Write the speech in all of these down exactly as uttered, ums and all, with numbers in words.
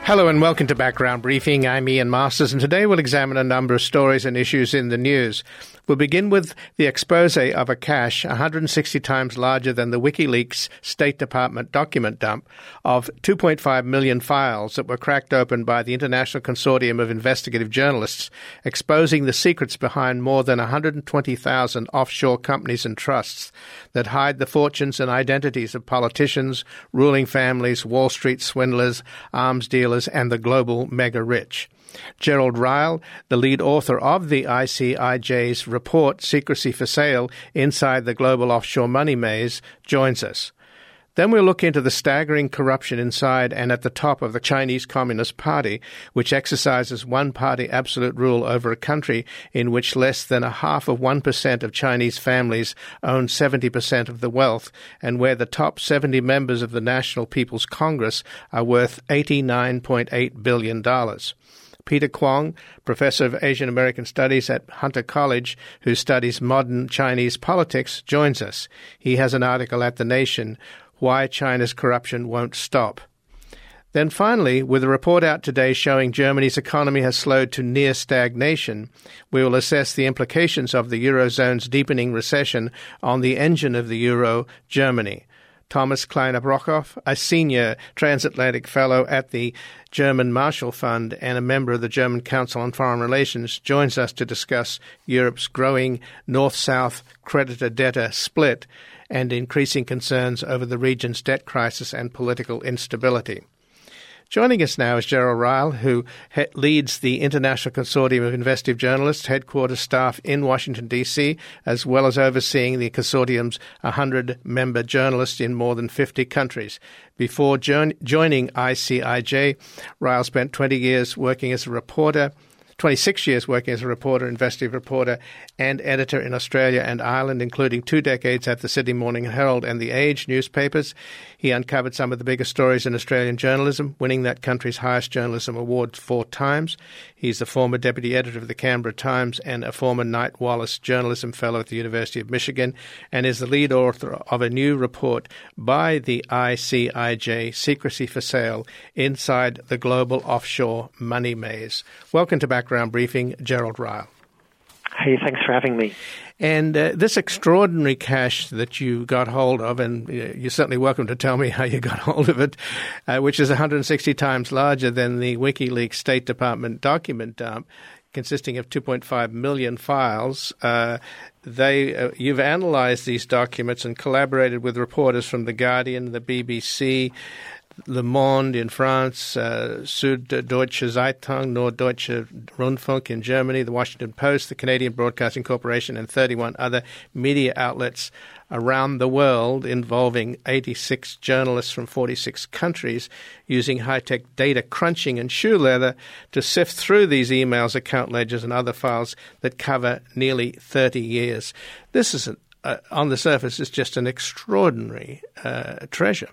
Hello and welcome to Background Briefing. I'm Ian Masters, and today we'll examine a number of stories and issues in the news. We'll begin with the expose of a cache one hundred sixty times larger than the WikiLeaks State Department document dump of two point five million files that were cracked open by the International Consortium of Investigative Journalists, exposing the secrets behind more than one hundred twenty thousand offshore companies and trusts that hide the fortunes and identities of politicians, ruling families, Wall Street swindlers, arms dealers, and the global mega-rich. Gerald Ryle, the lead author of the I C I J's report, Secrecy for Sale, Inside the Global Offshore Money Maze, joins us. Then we'll look into the staggering corruption inside and at the top of the Chinese Communist Party, which exercises one-party absolute rule over a country in which less than a half of one percent of Chinese families own seventy percent of the wealth, and where the top seventy members of the National People's Congress are worth eighty-nine point eight billion dollars. Peter Kwong, professor of Asian American Studies at Hunter College, who studies modern Chinese politics, joins us. He has an article at The Nation, Why China's Corruption Won't Stop. Then finally, with a report out today showing Germany's economy has slowed to near stagnation, we will assess the implications of the Eurozone's deepening recession on the engine of the Euro, Germany. Thomas Kleiner-Brockhoff, a senior transatlantic fellow at the German Marshall Fund and a member of the German Council on Foreign Relations, joins us to discuss Europe's growing north-south creditor-debtor split and increasing concerns over the region's debt crisis and political instability. Joining us now is Gerald Ryle, who he- leads the International Consortium of Investigative Journalists, headquarters staff in Washington, D C, as well as overseeing the consortium's one hundred member journalists in more than fifty countries. Before jo- joining I C I J, Ryle spent twenty years working as a reporter, twenty-six years working as a reporter, investigative reporter, and editor in Australia and Ireland, including two decades at the Sydney Morning Herald and The Age newspapers. He uncovered some of the biggest stories in Australian journalism, winning that country's highest journalism award four times. He's the former deputy editor of the Canberra Times and a former Knight Wallace Journalism Fellow at the University of Michigan, and is the lead author of a new report by the I C I J, Secrecy for Sale, Inside the Global Offshore Money Maze. Welcome to Background Briefing, Gerald Ryle. Hey, thanks for having me. And uh, this extraordinary cache that you got hold of, and you're certainly welcome to tell me how you got hold of it, uh, which is one hundred sixty times larger than the WikiLeaks State Department document dump, consisting of two point five million files. Uh, they, uh, you've analyzed these documents and collaborated with reporters from The Guardian, the B B C, Le Monde in France, uh, Süddeutsche Zeitung, Norddeutsche Rundfunk in Germany, the Washington Post, the Canadian Broadcasting Corporation, and thirty-one other media outlets around the world, involving eighty-six journalists from forty-six countries, using high-tech data crunching and shoe leather to sift through these emails, account ledgers, and other files that cover nearly thirty years. This is, an, uh, on the surface, is just an extraordinary uh, treasure.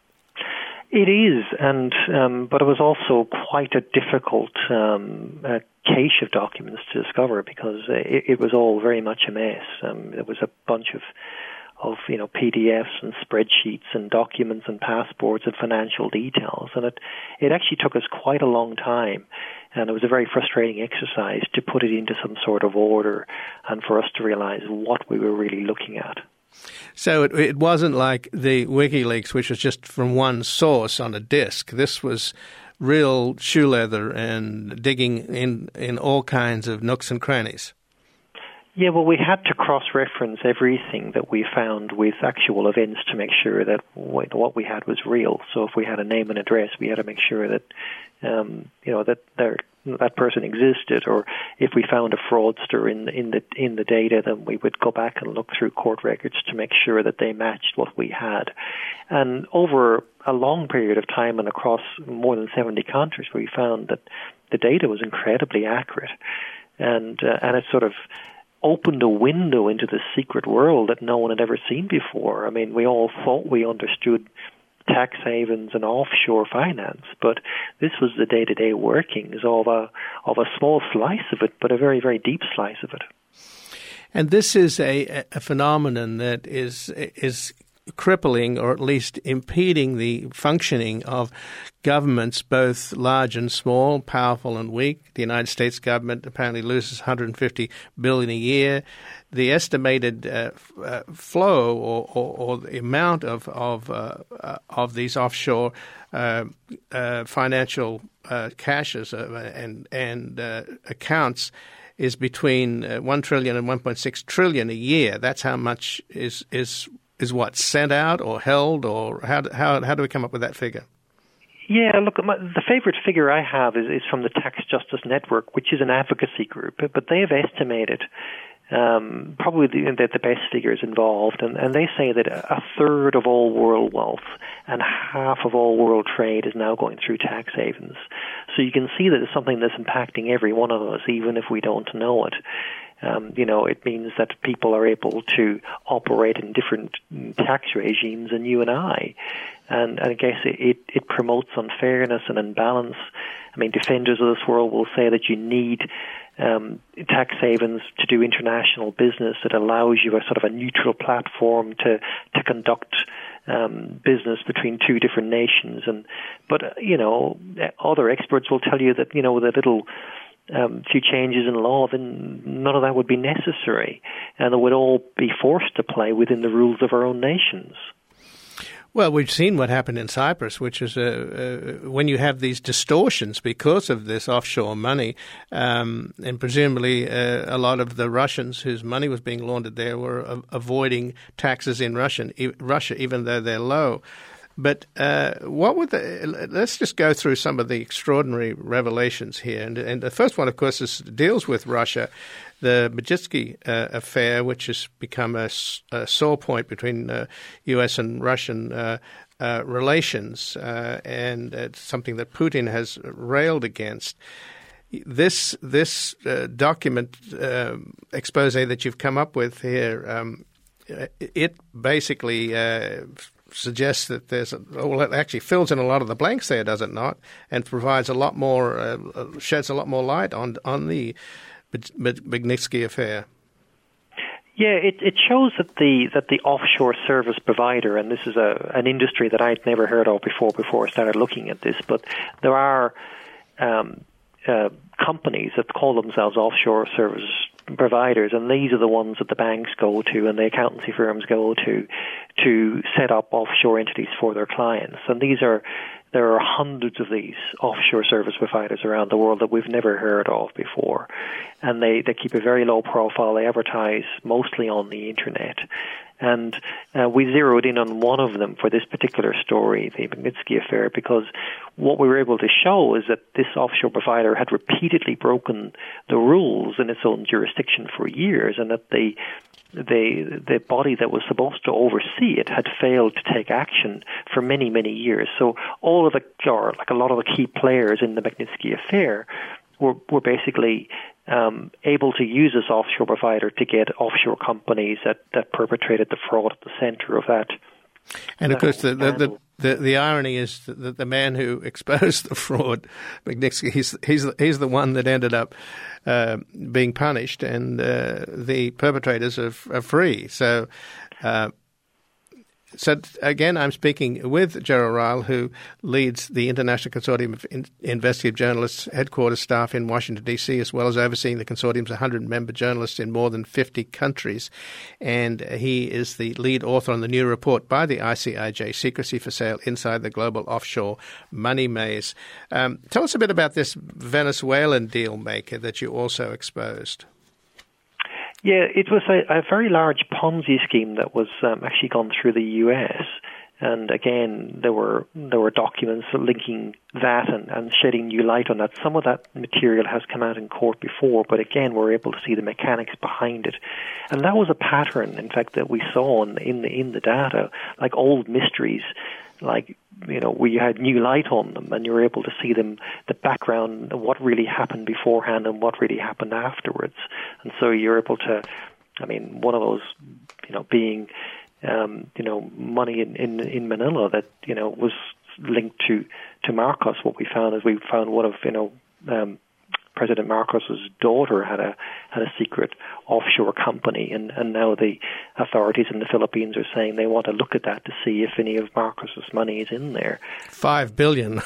It is, and um, but it was also quite a difficult um, uh, cache of documents to discover because it, it was all very much a mess. Um, there was a bunch of, of you know P D Fs and spreadsheets and documents and passports and financial details, and it it actually took us quite a long time, and it was a very frustrating exercise to put it into some sort of order and for us to realize what we were really looking at. So it, it wasn't like the WikiLeaks, which was just from one source on a disk. This was real shoe leather and digging in, in all kinds of nooks and crannies. Yeah, well, we had to cross-reference everything that we found with actual events to make sure that what we had was real. So if we had a name and address, we had to make sure that, um, you know, that there, that person existed. Or if we found a fraudster in in the in the data, then we would go back and look through court records to make sure that they matched what we had. And over a long period of time and across more than seventy countries, we found that the data was incredibly accurate, and uh, and it sort of opened a window into the secret world that no one had ever seen before. I mean, we all thought we understood tax havens and offshore finance, but this was the day-to-day workings of a of a small slice of it, but a very, very deep slice of it. And this is a, a phenomenon that is is crippling or at least impeding the functioning of governments, both large and small, powerful and weak. The United States government apparently loses one hundred fifty billion dollars a year. The estimated uh, uh, flow or, or, or the amount of of, uh, uh, of these offshore uh, uh, financial uh, caches uh, and and uh, accounts is between uh, one trillion and one point six trillion a year. That's how much is is is what sent out or held, or how do, how how do we come up with that figure? Yeah, look, my, the favorite figure I have is, is from the Tax Justice Network, which is an advocacy group, but they have estimated um, probably the, the, the best figures involved, and, and they say that a third of all world wealth and half of all world trade is now going through tax havens. So you can see that it's something that's impacting every one of us, even if we don't know it. Um, you know, it means that people are able to operate in different tax regimes than you and I. And, and I guess it, it, it promotes unfairness and imbalance. I mean, defenders of this world will say that you need um, tax havens to do international business that allows you a sort of a neutral platform to, to conduct um, business between two different nations. And But, uh, you know, other experts will tell you that, you know, with a little Um, few changes in law, then none of that would be necessary, and it would all be forced to play within the rules of our own nations. Well, we've seen what happened in Cyprus, which is uh, uh, when you have these distortions because of this offshore money, um, and presumably uh, a lot of the Russians whose money was being laundered there were uh, avoiding taxes in Russian, e- Russia, even though they're low. But uh, what would the, let's just go through some of the extraordinary revelations here. And, and the first one, of course, is, deals with Russia, the Magnitsky uh, affair, which has become a, a sore point between uh, U S and Russian uh, uh, relations, uh, and it's something that Putin has railed against. This this uh, document uh, expose that you've come up with here, um, it basically Uh, suggests that there's a, well, it actually fills in a lot of the blanks there, does it not? And provides a lot more, uh, sheds a lot more light on on the Magnitsky affair. Yeah, it, it shows that the that the offshore service provider, and this is a an industry that I'd never heard of before before I started looking at this, but there are um, uh, companies that call themselves offshore service providers, and these are the ones that the banks go to and the accountancy firms go to to set up offshore entities for their clients. And these are there are hundreds of these offshore service providers around the world that we've never heard of before, and they, they keep a very low profile. They advertise mostly on the internet. And uh, we zeroed in on one of them for this particular story, the Magnitsky affair, because what we were able to show is that this offshore provider had repeatedly broken the rules in its own jurisdiction for years, and that the the the body that was supposed to oversee it had failed to take action for many, many years. So all of the, or like a lot of the key players in the Magnitsky affair were, were basically Um, able to use this offshore provider to get offshore companies that, that perpetrated the fraud at the center of that. And of course, the the, the the the irony is that the man who exposed the fraud, Magnitsky, he's he's he's the one that ended up uh, being punished, and uh, the perpetrators are, are free. So. Uh, So, again, I'm speaking with Gerald Ryle, who leads the International Consortium of Investigative Journalists headquarters staff in Washington, D C, as well as overseeing the consortium's one hundred member journalists in more than fifty countries. And he is the lead author on the new report by the I C I J, Secrecy for Sale Inside the Global Offshore Money Maze. Um, tell us a bit about this Venezuelan deal maker that you also exposed. Yeah, it was a, a very large Ponzi scheme that was um, actually gone through the U S. And again, there were there were documents linking that and, and shedding new light on that. Some of that material has come out in court before, but again, we're able to see the mechanics behind it. And that was a pattern, in fact, that we saw in, in the in the data, like old mysteries, like, you know, where you had new light on them and you were able to see them, the background, what really happened beforehand and what really happened afterwards. And so you're able to, I mean, one of those, you know, being, um, you know, money in, in, in Manila that, you know, was linked to, to Marcos. What we found is we found one of, you know, um, President Marcos's daughter had a had a secret offshore company, and, and now the authorities in the Philippines are saying they want to look at that to see if any of Marcos's money is in there. Five billion.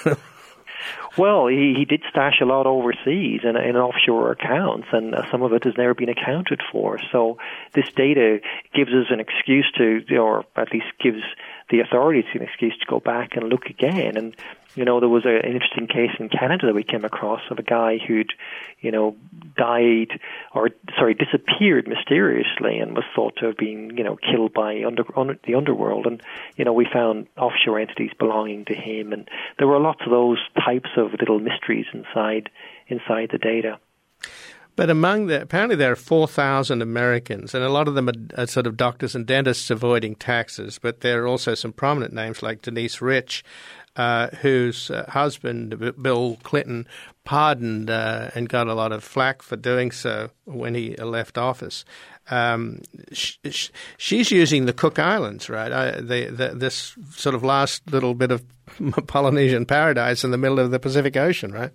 Well, he, he did stash a lot overseas in, in offshore accounts, and uh, some of it has never been accounted for. So this data gives us an excuse to, or at least gives the authorities an excuse to go back and look again. And, you know, there was a, an interesting case in Canada that we came across of a guy who'd, you know, died, or, sorry, disappeared mysteriously and was thought to have been, you know, killed by under, under, the underworld. And, you know, we found offshore entities belonging to him. And there were lots of those types of little mysteries inside inside the data. But among the, apparently there are four thousand Americans, and a lot of them are, are sort of doctors and dentists avoiding taxes, but there are also some prominent names like Denise Rich, uh, whose uh, husband, Bill Clinton, pardoned uh, and got a lot of flack for doing so when he left office. Um, sh- sh- she's using the Cook Islands, right? I, the, the, this sort of last little bit of Polynesian paradise in the middle of the Pacific Ocean, right?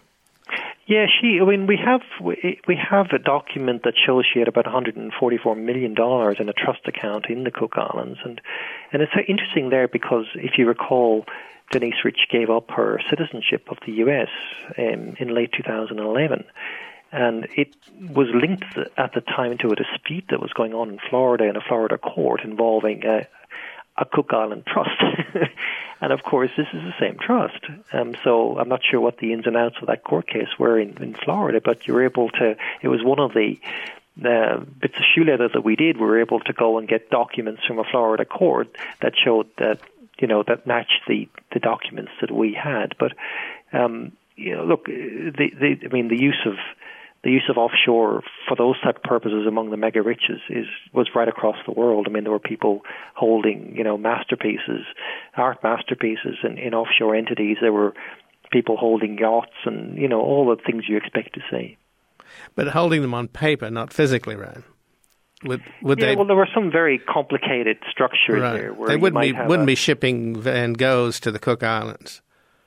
Yeah, she. I mean, we have we, we have a document that shows she had about one hundred forty-four million dollars in a trust account in the Cook Islands, and and it's interesting there because if you recall, Denise Rich gave up her citizenship of the U S um, in late two thousand eleven, and it was linked at the time to a dispute that was going on in Florida in a Florida court involving a, a Cook Island trust. And, of course, this is the same trust. Um, so I'm not sure what the ins and outs of that court case were in, in Florida, but you were able to, it was one of the uh, bits of shoe leather that we did. We were able to go and get documents from a Florida court that showed that, you know, that matched the, the documents that we had. But, um, you know, look, the, the, I mean, the use of The use of offshore for those type of purposes among the mega riches is was right across the world. I mean, there were people holding, you know, masterpieces, art masterpieces in, in offshore entities. There were people holding yachts and, you know, all the things you expect to see. But holding them on paper, not physically, right? Would, would yeah, they... well, there were some very complicated structures right. there. Where they wouldn't be wouldn't a, be shipping Van Goghs to the Cook Islands.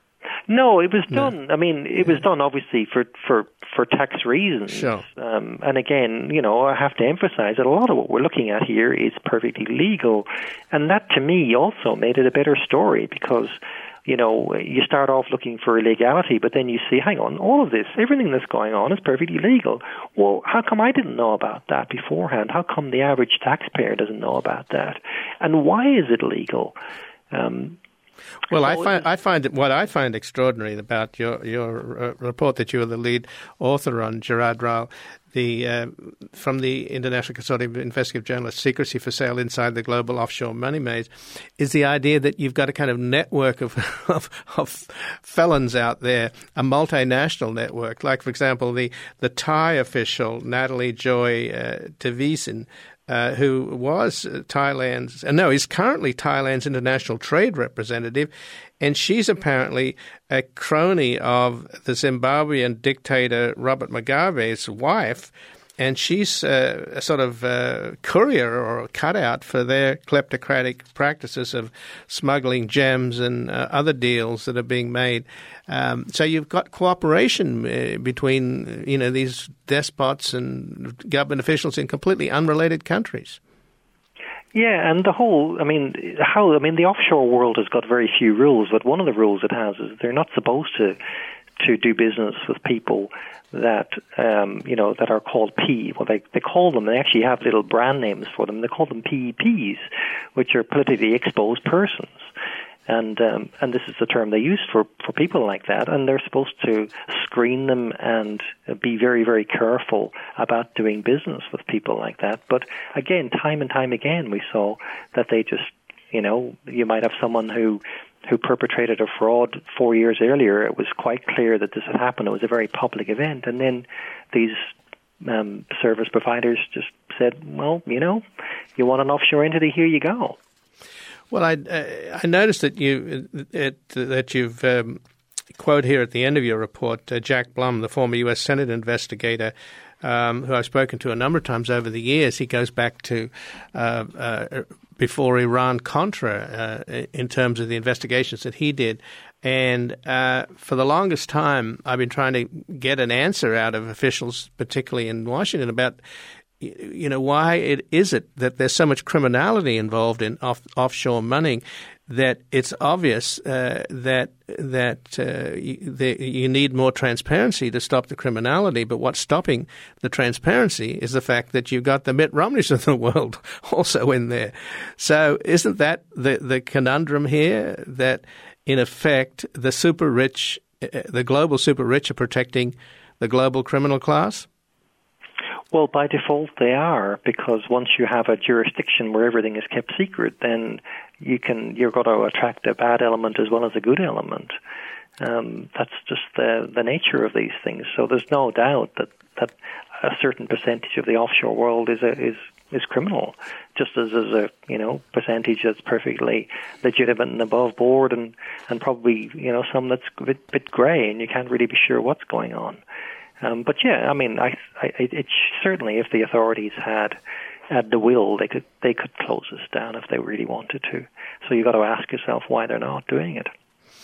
No, it was done. No. I mean, it was done obviously for, for, for tax reasons. Sure. Um, and again, you know, I have to emphasize that a lot of what we're looking at here is perfectly legal. And that, to me, also made it a better story because, you know, you start off looking for illegality, but then you see, hang on, all of this, everything that's going on is perfectly legal. Well, how come I didn't know about that beforehand? How come the average taxpayer doesn't know about that? And why is it legal? Um Well, I find I find it, what I find extraordinary about your your uh, report that you are the lead author on, Gerard Ryle, the uh, from the International Consortium of Investigative Journalists, Secrecy for Sale Inside the Global Offshore Money Maze, is the idea that you've got a kind of network of of, of felons out there, a multinational network. Like, for example, the the Thai official Natalie Joy uh, Tevisen, Uh, who was Thailand's, uh, no, he's currently Thailand's international trade representative, and she's apparently a crony of the Zimbabwean dictator Robert Mugabe's wife, and she's uh, a sort of uh, courier or a cutout for their kleptocratic practices of smuggling gems and uh, other deals that are being made. Um, so you've got cooperation uh, between, you know, these despots and government officials in completely unrelated countries. Yeah, and the whole, I mean, how, I mean, the offshore world has got very few rules, but one of the rules it has is they're not supposed to to do business with people that, um, you know, that are called P. Well, they, they call them, they actually have little brand names for them. They call them P E Ps, which are politically exposed persons. And um, and this is the term they use for, for people like that, and they're supposed to screen them and be very, very careful about doing business with people like that. But again, time and time again, we saw that they just, you know, you might have someone who who perpetrated a fraud four years earlier. It was quite clear that this had happened. It was a very public event, and then these um, service providers just said, well, you know, you want an offshore entity, here you go. Well, I, uh, I noticed that you it, that you've um, quote here at the end of your report uh, Jack Blum, the former U S Senate investigator, um, who I've spoken to a number of times over the years. He goes back to uh, uh, before Iran-Contra uh, in terms of the investigations that he did. And uh, for the longest time, I've been trying to get an answer out of officials, particularly in Washington, about, you know, why it is it that there's so much criminality involved in off, offshore money, that it's obvious uh, that that uh, you, the, you need more transparency to stop the criminality. But what's stopping the transparency is the fact that you've got the Mitt Romneys of the world also in there. So isn't that the, the conundrum here, that in effect the super rich, the global super rich are protecting the global criminal class? Well, by default they are, because once you have a jurisdiction where everything is kept secret, then you can you're going to attract a bad element as well as a good element. Um, that's just the the nature of these things. So there's no doubt that, that a certain percentage of the offshore world is a, is is criminal, just as there's a you know percentage that's perfectly legitimate and above board, and, and probably you know some that's a bit, bit grey and you can't really be sure what's going on. Um, but yeah, I mean, I, I, it certainly, if the authorities had had the will, they could they could close this down if they really wanted to. So you've got to ask yourself why they're not doing it.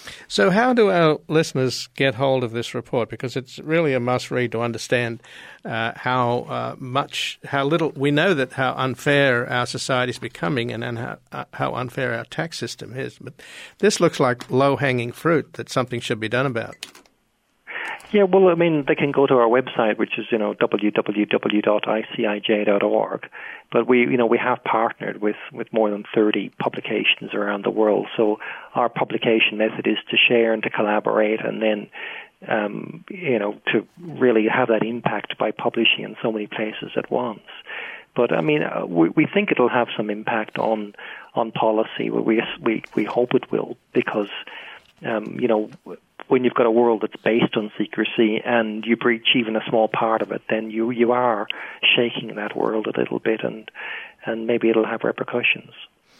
So how do our listeners get hold of this report? Because it's really a must-read to understand uh, how uh, much, how little we know that how unfair our society is becoming, and, and how, uh, how unfair our tax system is. But this looks like low-hanging fruit that something should be done about. Yeah, well, I mean, they can go to our website, which is, you know, w w w dot i c i j dot org. But we, you know, we have partnered with, with more than thirty publications around the world. So our publication method is to share and to collaborate, and then, um, you know, to really have that impact by publishing in so many places at once. But I mean, uh, we, we think it'll have some impact on on policy. We we we hope it will, because, um, you know. When you've got a world that's based on secrecy and you breach even a small part of it, then you, you are shaking that world a little bit, and and maybe it'll have repercussions.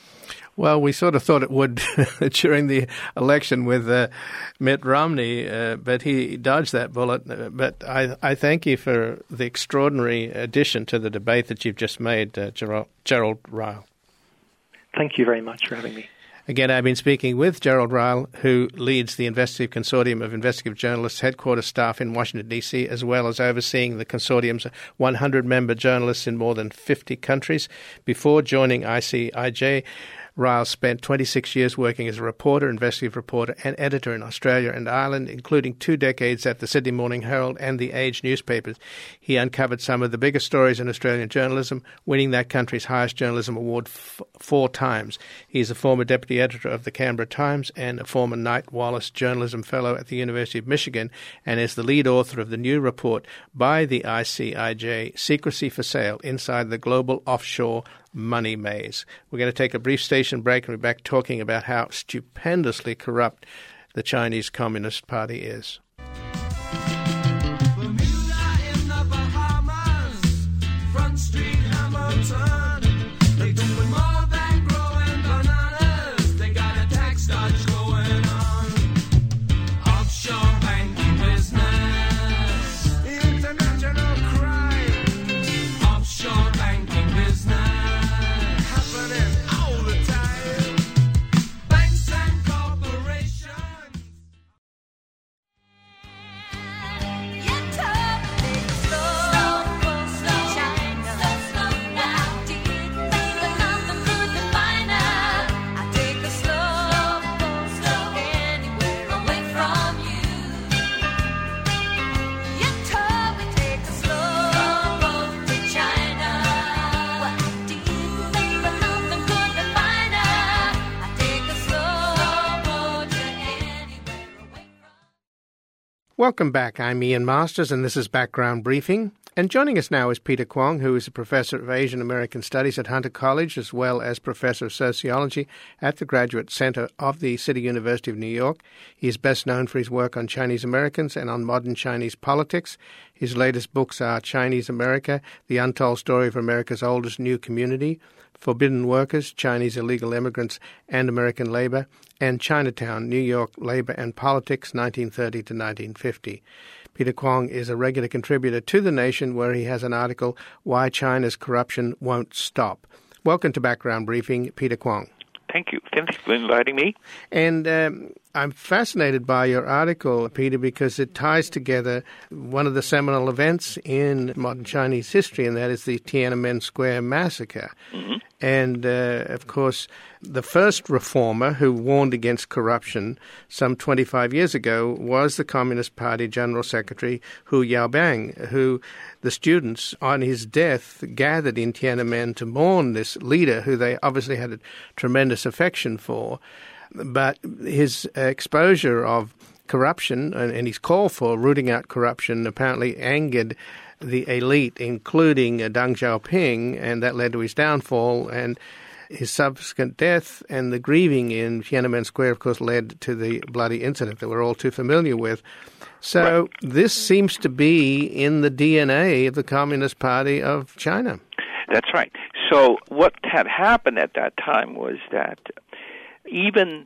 Well, we sort of thought it would during the election with uh, Mitt Romney, uh, but he dodged that bullet. But I, I thank you for the extraordinary addition to the debate that you've just made, uh, Gerald, Gerald Ryle. Thank you very much for having me. Again, I've been speaking with Gerald Ryle, who leads the Investigative Consortium of Investigative Journalists headquarters staff in Washington, D C, as well as overseeing the consortium's one hundred member journalists in more than fifty countries. Before joining I C I J, Ryle spent twenty-six years working as a reporter, investigative reporter, and editor in Australia and Ireland, including two decades at the Sydney Morning Herald and the Age newspapers. He uncovered some of the biggest stories in Australian journalism, winning that country's highest journalism award f- four times. He's a former deputy editor of the Canberra Times and a former Knight Wallace Journalism Fellow at the University of Michigan, and is the lead author of the new report by the I C I J, Secrecy for Sale, Inside the Global Offshore Money Maze. We're going to take a brief station break and we're back talking about how stupendously corrupt the Chinese Communist Party is. Welcome back. I'm Ian Masters, and this is Background Briefing. And joining us now is Peter Kwong, who is a professor of Asian American Studies at Hunter College, as well as professor of sociology at the Graduate Center of the City University of New York. He is best known for his work on Chinese Americans and on modern Chinese politics. His latest books are Chinese America, The Untold Story of America's Oldest New Community, Forbidden Workers, Chinese Illegal Immigrants and American Labor, and Chinatown, New York Labor and Politics, nineteen thirty to nineteen fifty. Peter Kwong is a regular contributor to The Nation, where he has an article, Why China's Corruption Won't Stop. Welcome to Background Briefing, Peter Kwong. Thank you. Thank you for inviting me. And um, I'm fascinated by your article, Peter, because it ties together one of the seminal events in modern Chinese history, and that is the Tiananmen Square massacre. Mm-hmm. And, uh, of course, the first reformer who warned against corruption some twenty-five years ago was the Communist Party General Secretary Hu Yaobang, who the students on his death gathered in Tiananmen to mourn this leader who they obviously had a tremendous affection for. But his exposure of corruption and, and his call for rooting out corruption apparently angered the elite, including uh, Deng Xiaoping, and that led to his downfall. And his subsequent death and the grieving in Tiananmen Square, of course, led to the bloody incident that we're all too familiar with. So right. This seems to be in the D N A of the Communist Party of China. That's right. So what had happened at that time was that even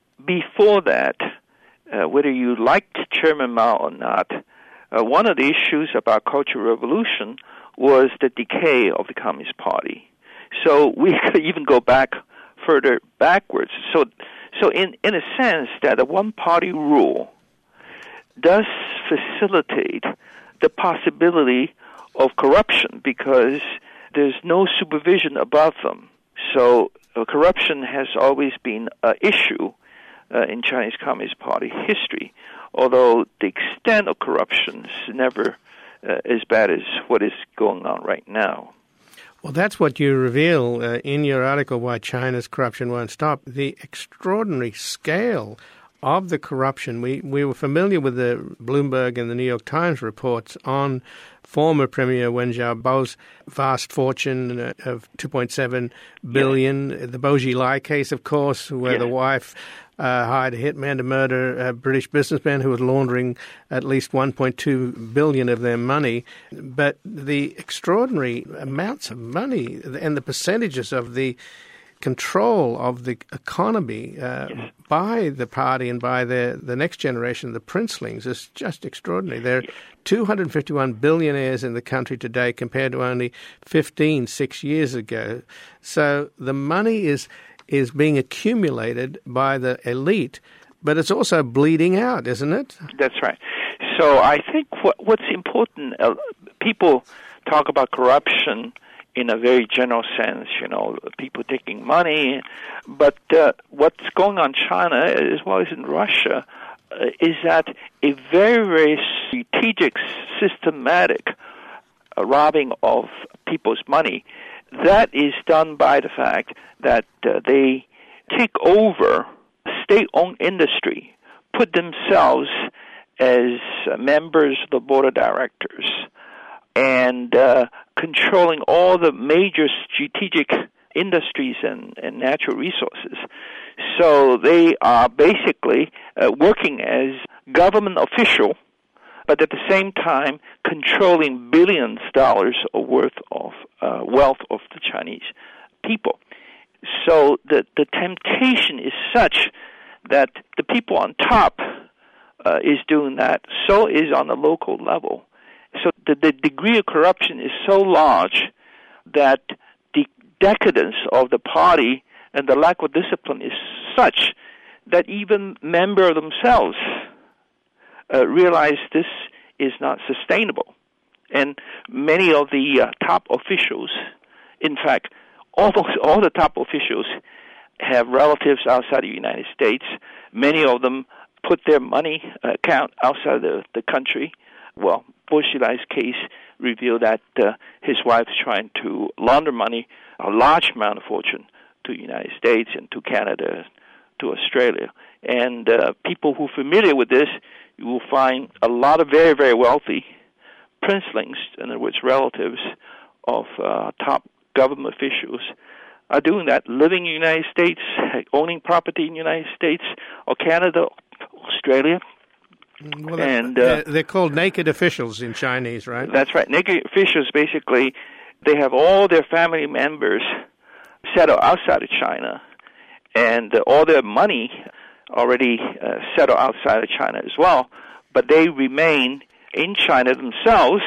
before that, uh, whether you liked Chairman Mao or not, uh, one of the issues about Cultural Revolution was the decay of the Communist Party. So we could even go back further backwards. So, so in, in a sense, that a one-party rule does facilitate the possibility of corruption because there's no supervision above them. So uh, corruption has always been an issue uh, in Chinese Communist Party history, although the extent of corruption is never uh, as bad as what is going on right now. Well, that's what you reveal uh, in your article, Why China's Corruption Won't Stop, the extraordinary scale of the corruption. We we were familiar with the Bloomberg and the New York Times reports on former Premier Wen Jiabao's vast fortune of two point seven billion dollars. Yeah. The Bo Xilai case, of course, where yeah. the wife uh, hired a hitman to murder a British businessman who was laundering at least one point two billion dollars of their money. But the extraordinary amounts of money and the percentages of the control of the economy uh, yes. by the party and by the, the next generation, the princelings, is just extraordinary. There are two hundred fifty-one billionaires in the country today compared to only fifteen, six years ago. So the money is is being accumulated by the elite, but it's also bleeding out, isn't it? That's right. So I think what, what's important, uh, people talk about corruption in a very general sense, you know, people taking money. But uh, what's going on in China, as well as in Russia, uh, is that a very, very strategic, systematic uh, robbing of people's money, that is done by the fact that uh, they take over state-owned industry, put themselves as uh, members of the board of directors, and uh, controlling all the major strategic industries and, and natural resources. So they are basically uh, working as government official, but at the same time controlling billions of dollars of worth of uh, wealth of the Chinese people. So the, the temptation is such that the people on top uh, is doing that, so is on the local level. So the, the degree of corruption is so large that the decadence of the party and the lack of discipline is such that even members themselves uh, realize this is not sustainable. And many of the uh, top officials, in fact, almost all the top officials have relatives outside the United States. Many of them put their money account outside the, the country. Well, Bo Xilai's case revealed that uh, his wife's trying to launder money, a large amount of fortune, to the United States and to Canada, to Australia. And uh, people who are familiar with this, you will find a lot of very, very wealthy princelings, in other words, relatives of uh, top government officials, are doing that, living in the United States, owning property in the United States or Canada, Australia. Well, and uh, they're called naked officials in Chinese, right? That's right. Naked officials, basically, they have all their family members settled outside of China, and uh, all their money already uh, settled outside of China as well, but they remain in China themselves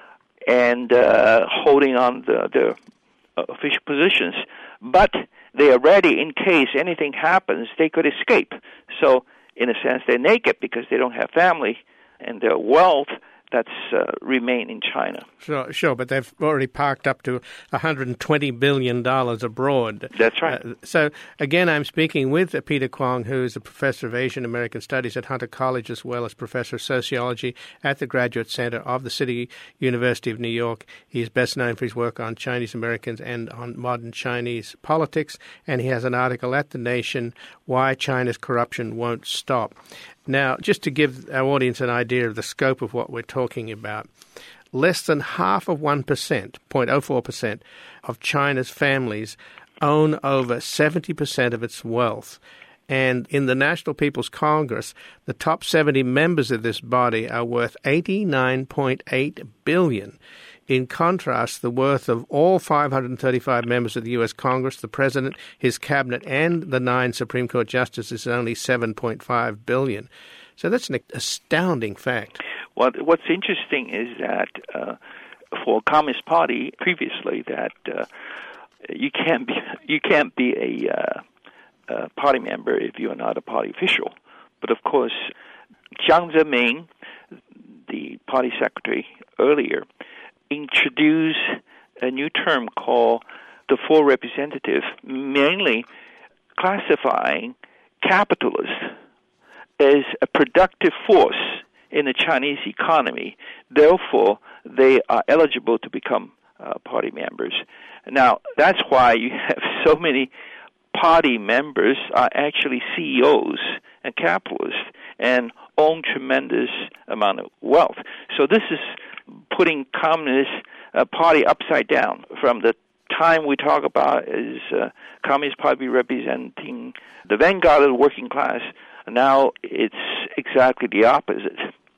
and uh, holding on the, the uh, official positions. But they are ready in case anything happens, they could escape. So in a sense, they're naked because they don't have family, and their wealth that's uh, remain in China. Sure, sure, but they've already parked up to one hundred twenty billion dollars abroad. That's right. Uh, so, again, I'm speaking with uh, Peter Kwong, who is a professor of Asian American Studies at Hunter College, as well as professor of sociology at the Graduate Center of the City University of New York. He is best known for his work on Chinese Americans and on modern Chinese politics, and he has an article at The Nation, Why China's Corruption Won't Stop. Now, just to give our audience an idea of the scope of what we're talking about, less than half of one percent, zero point zero four percent, of China's families own over seventy percent of its wealth. And in the National People's Congress, the top seventy members of this body are worth eighty-nine point eight billion dollars. In contrast, the worth of all five hundred thirty-five members of the U S Congress, the President, his cabinet, and the nine Supreme Court justices is only seven point five billion dollars. So that's an astounding fact. Well, what's interesting is that uh, for a Communist Party previously, that uh, you can't be you can't be a, uh, a party member if you are not a party official. But of course, Jiang Zemin, the party secretary earlier, introduce a new term called the full representative, mainly classifying capitalists as a productive force in the Chinese economy. Therefore, they are eligible to become uh, party members. Now, that's why you have so many party members are actually C E Os and capitalists and own tremendous amount of wealth. So this is putting Communist uh, Party upside down from the time we talk about as uh, Communist Party representing the vanguard of the working class. Now it's exactly the opposite.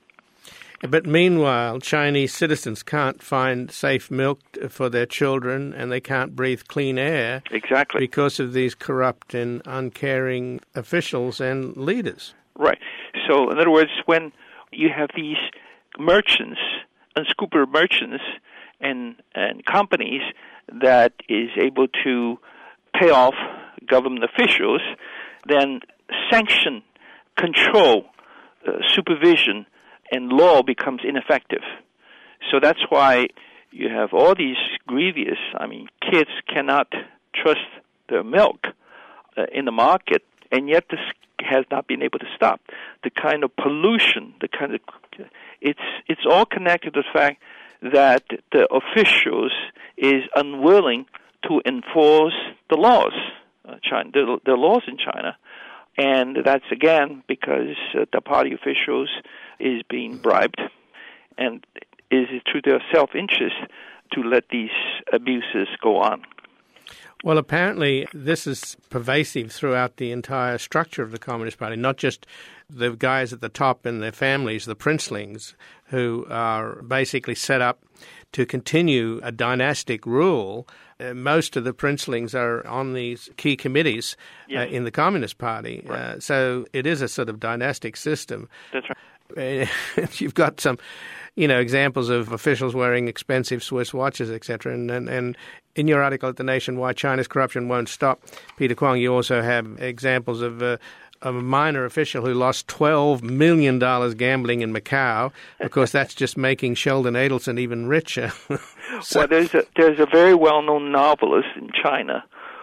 But meanwhile, Chinese citizens can't find safe milk for their children, and they can't breathe clean air. Exactly. Because of these corrupt and uncaring officials and leaders. Right. So, in other words, when you have these merchants, unscrupulous merchants and, and companies that is able to pay off government officials, then sanction, control, uh, supervision, and law becomes ineffective. So that's why you have all these grievous, I mean, kids cannot trust their milk uh, in the market, and yet this has not been able to stop. The kind of pollution, the kind of, it's it's all connected to the fact that the officials is unwilling to enforce the laws, uh, China, the, the laws in China. And that's, again, because uh, the party officials is being bribed, and is it to their self-interest to let these abuses go on. Well, apparently this is pervasive throughout the entire structure of the Communist Party, not just the guys at the top and their families, the princelings, who are basically set up to continue a dynastic rule. Uh, most of the princelings are on these key committees yeah. uh, in the Communist Party. Right. Uh, so it is a sort of dynastic system. That's right. Uh, you've got some, you know, examples of officials wearing expensive Swiss watches, et cetera. And, and, and in your article at The Nation, Why China's Corruption Won't Stop, Peter Kwong, you also have examples of uh, of a minor official who lost twelve million dollars gambling in Macau. Of course, that's just making Sheldon Adelson even richer. so, well, there's a, there's a very well-known novelist in China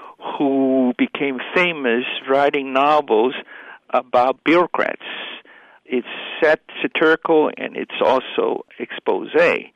who became famous writing novels about bureaucrats. It's set satirical and it's also expose.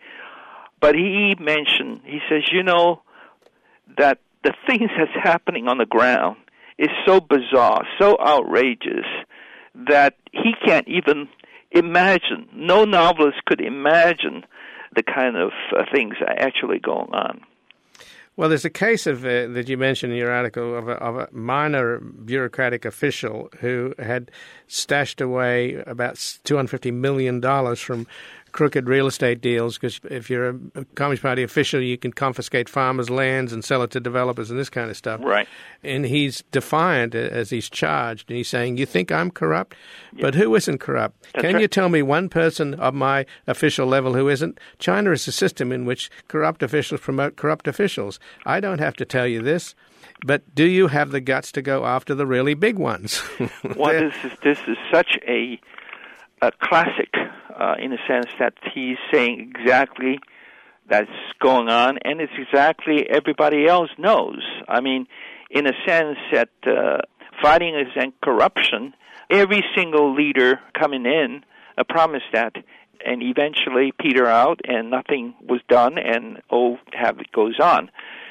But he mentioned, he says, you know, that the things that's happening on the ground is so bizarre, so outrageous, that he can't even imagine, no novelist could imagine the kind of uh, things that are actually going on. Well, there's a case of uh, that you mentioned in your article of a, of a minor bureaucratic official who had stashed away about two hundred fifty million dollars from crooked real estate deals, because if you're a, a Communist Party official, you can confiscate farmers' lands and sell it to developers and this kind of stuff. Right. And he's defiant as he's charged, and he's saying, you think I'm corrupt? Yep. But who isn't corrupt? That's Can right. you tell me one person of my official level who isn't? China is a system in which corrupt officials promote corrupt officials. I don't have to tell you this. But do you have the guts to go after the really big ones? Well, this is this is such a a classic uh, in the sense that he's saying exactly that's going on, and it's exactly everybody else knows. I mean, in a sense that uh, fighting against corruption, every single leader coming in uh, promised that, and eventually peter out, and nothing was done, and oh, have it goes on.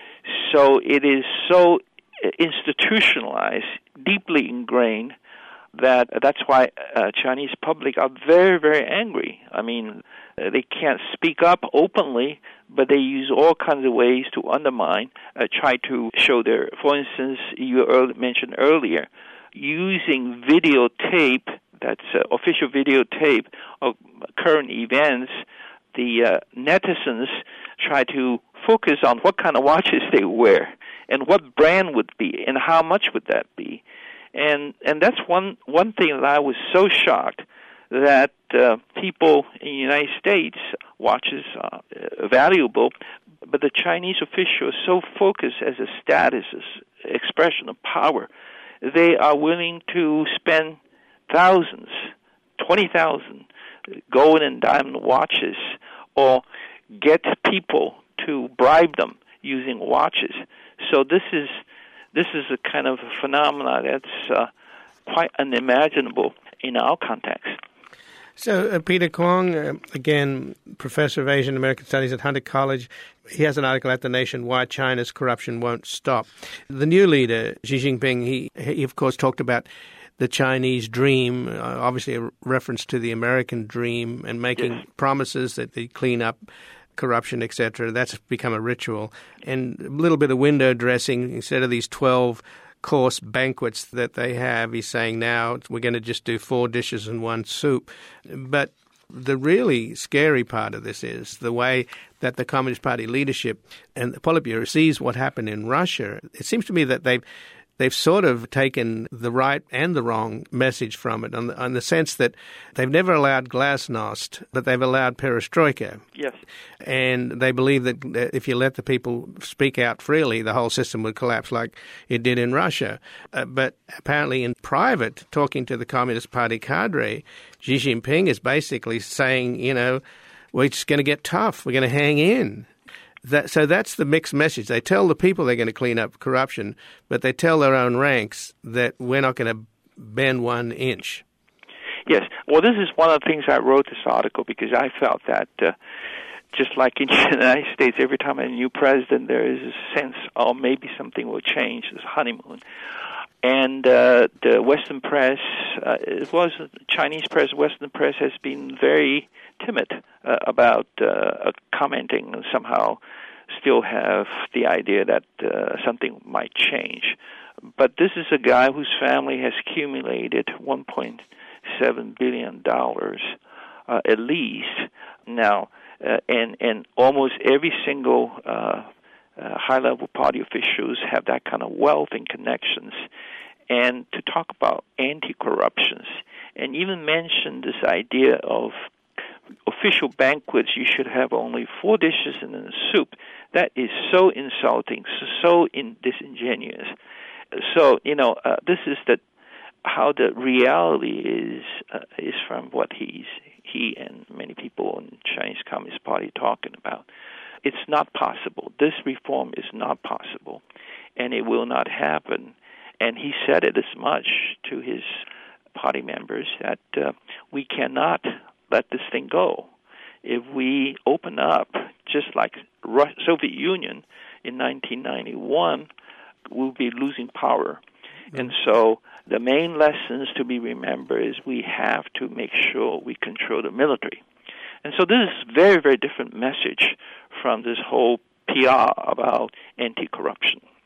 So it is so institutionalized, deeply ingrained, that that's why uh, Chinese public are very, very angry. I mean, uh, they can't speak up openly, but they use all kinds of ways to undermine, uh, try to show their, for instance, you early, mentioned earlier, using videotape, that's uh, official videotape of current events, the uh, netizens try to focus on what kind of watches they wear and what brand would be and how much would that be. And and that's one one thing that I was so shocked that uh, people in the United States, watches are uh, valuable, but the Chinese official is so focused as a status, as expression of power, they are willing to spend thousands, twenty thousand gold and diamond watches, or get people to bribe them using watches. So this is this is a kind of a phenomenon that's uh, quite unimaginable in our context. So uh, Peter Kwong, uh, again, professor of Asian American Studies at Hunter College, he has an article at The Nation, Why China's Corruption Won't Stop. The new leader, Xi Jinping, he, he of course talked about the Chinese dream, uh, obviously a reference to the American dream, and making yes. promises that they clean up corruption, et cetera. That's become a ritual. And a little bit of window dressing instead of these twelve course banquets that they have. He's saying now we're going to just do four dishes and one soup. But the really scary part of this is the way that the Communist Party leadership and the Politburo sees what happened in Russia. It seems to me that they've They've sort of taken the right and the wrong message from it, on the, on the sense that they've never allowed glasnost, but they've allowed perestroika. Yes. And they believe that if you let the people speak out freely, the whole system would collapse like it did in Russia. Uh, but apparently in private, talking to the Communist Party cadre, Xi Jinping is basically saying, you know, we're just going to get tough. We're going to hang in. That, so that's the mixed message. They tell the people they're going to clean up corruption, but they tell their own ranks that we're not going to bend one inch. Yes. Well, this is one of the things I wrote this article because I felt that uh, just like in the United States, every time a new president, there is a sense, oh, maybe something will change, this honeymoon. And uh, the Western press, uh, it was Chinese press, Western press has been very timid uh, about uh, commenting and somehow still have the idea that uh, something might change. But this is a guy whose family has accumulated one point seven billion dollars uh, at least now, uh, and, and almost every single uh, uh, high-level party officials have that kind of wealth and connections. And to talk about anti-corruptions and even mention this idea of official banquets, you should have only four dishes and then a soup. That is so insulting, so, so in, disingenuous. So, you know, uh, this is the, how the reality is uh, is from what he's he and many people in the Chinese Communist Party talking about. It's not possible. This reform is not possible, and it will not happen. And he said it as much to his party members that uh, we cannot let this thing go. If we open up, just like Russia, Soviet Union in nineteen ninety-one, we'll be losing power. Mm-hmm. And so the main lessons to be remembered is we have to make sure we control the military. And so this is a very, very different message from this whole P R about anti-corruption.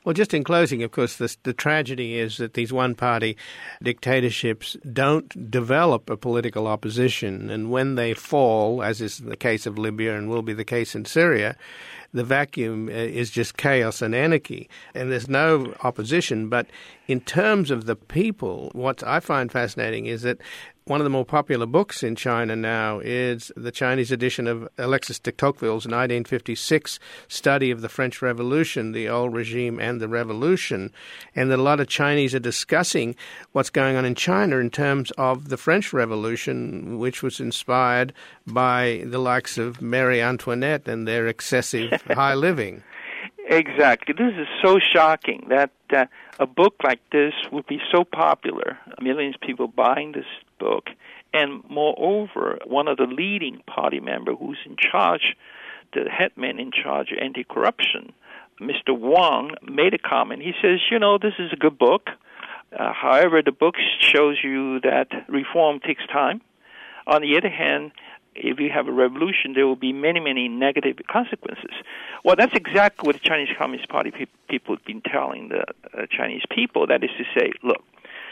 Well, just in closing, of course, the, the tragedy is that these one-party dictatorships don't develop a political opposition. And when they fall, as is the case of Libya and will be the case in Syria, the vacuum is just chaos and anarchy. And there's no opposition. But in terms of the people, what I find fascinating is that one of the more popular books in China now is the Chinese edition of Alexis de Tocqueville's nineteen fifty-six study of the French Revolution, the old regime and the revolution, and that a lot of Chinese are discussing what's going on in China in terms of the French Revolution, which was inspired by the likes of Marie Antoinette and their excessive high living. Exactly. This is so shocking that uh, a book like this would be so popular, millions of people buying this book, and moreover, one of the leading party member who's in charge, the headman in charge of anti-corruption, Mister Wang, made a comment. He says, you know, this is a good book. Uh, however, the book shows you that reform takes time. On the other hand, if you have a revolution, there will be many, many negative consequences. Well, that's exactly what the Chinese Communist Party pe- people have been telling the uh, Chinese people. That is to say, look,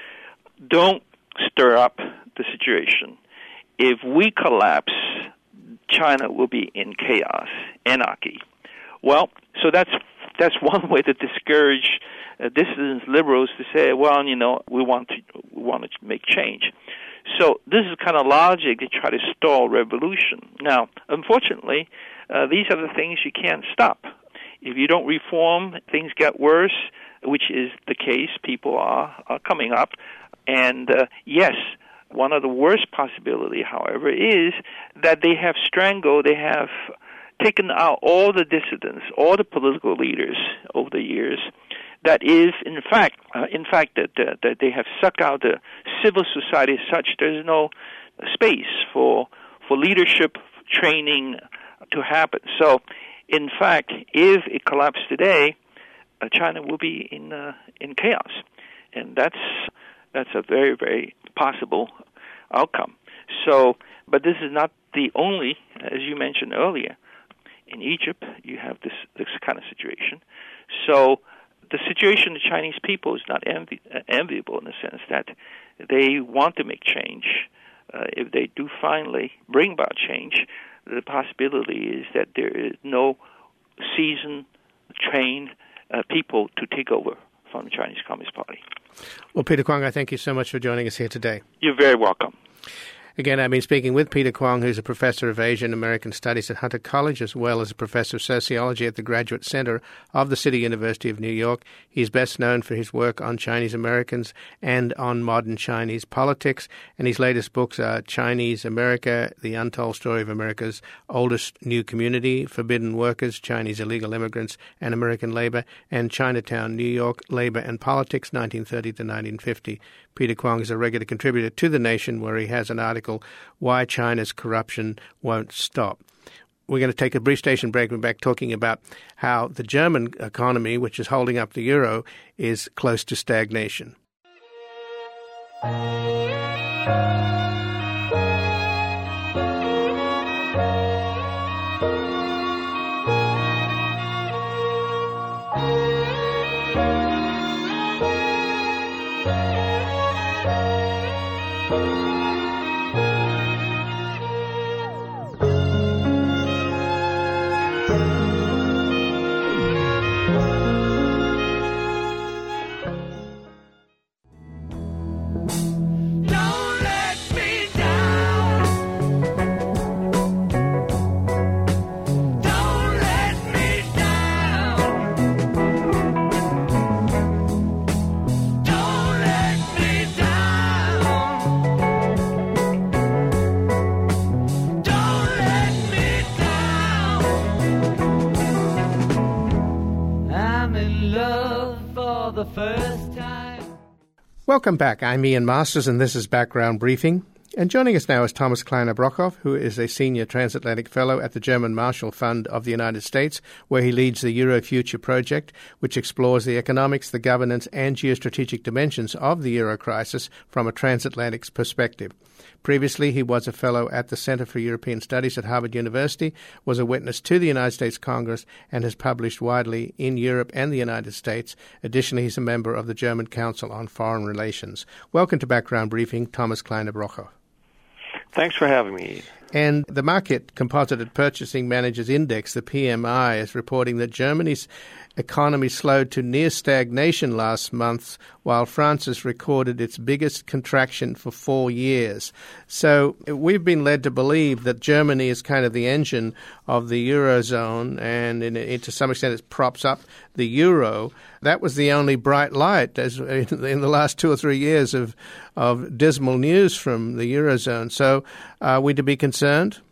don't stir up the situation. If we collapse, China will be in chaos, anarchy. Well, so that's that's one way to discourage uh, dissident liberals to say, well, you know, we want to we want to make change. So this is kind of logic to try to stall revolution. Now, unfortunately, uh, these are the things you can't stop. If you don't reform, things get worse, which is the case. People are, are coming up. And uh, yes, one of the worst possibility, however, is that they have strangled, they have taken out all the dissidents, all the political leaders over the years. That is, in fact, uh, in fact, that uh, that they have sucked out the civil society as such. There's no space for for leadership training to happen. So, in fact, if it collapsed today, uh, China will be in uh, in chaos, and that's that's a very very possible outcome. So, but this is not the only, as you mentioned earlier. In Egypt, you have this this kind of situation. So the situation of the Chinese people is not envi- enviable in the sense that they want to make change. Uh, if they do finally bring about change, the possibility is that there is no seasoned, trained uh, people to take over from the Chinese Communist Party. Well, Peter Kwong, I thank you so much for joining us here today. You're very welcome. Again, I've been speaking with Peter Kwong, who's a professor of Asian American Studies at Hunter College, as well as a professor of sociology at the Graduate Center of the City University of New York. He's best known for his work on Chinese Americans and on modern Chinese politics, and his latest books are Chinese America, The Untold Story of America's Oldest New Community, Forbidden Workers, Chinese Illegal Immigrants and American Labor, and Chinatown, New York, Labor and Politics, nineteen thirty to nineteen fifty. Peter Kwong is a regular contributor to The Nation, where he has an article, Why China's Corruption Won't Stop. We're going to take a brief station break. We're back talking about how the German economy, which is holding up the euro, is close to stagnation. Welcome back. I'm Ian Masters, and this is Background Briefing. And joining us now is Thomas Kleiner-Brockhoff, who is a Senior Transatlantic Fellow at the German Marshall Fund of the United States, where he leads the Euro Future project, which explores the economics, the governance, and geostrategic dimensions of the Euro crisis from a transatlantic perspective. Previously, he was a fellow at the Center for European Studies at Harvard University, was a witness to the United States Congress, and has published widely in Europe and the United States. Additionally, he's a member of the German Council on Foreign Relations. Welcome to Background Briefing, Thomas Kleiner-Brockhoff. Thanks for having me. And the Market Composited Purchasing Managers Index, the P M I, is reporting that Germany's economy slowed to near stagnation last month, while France's recorded its biggest contraction for four years. So we've been led to believe that Germany is kind of the engine of the Eurozone, and in, in, to some extent it props up the euro. That was the only bright light as in the last two or three years of, of dismal news from the Eurozone. So are we to be concerned?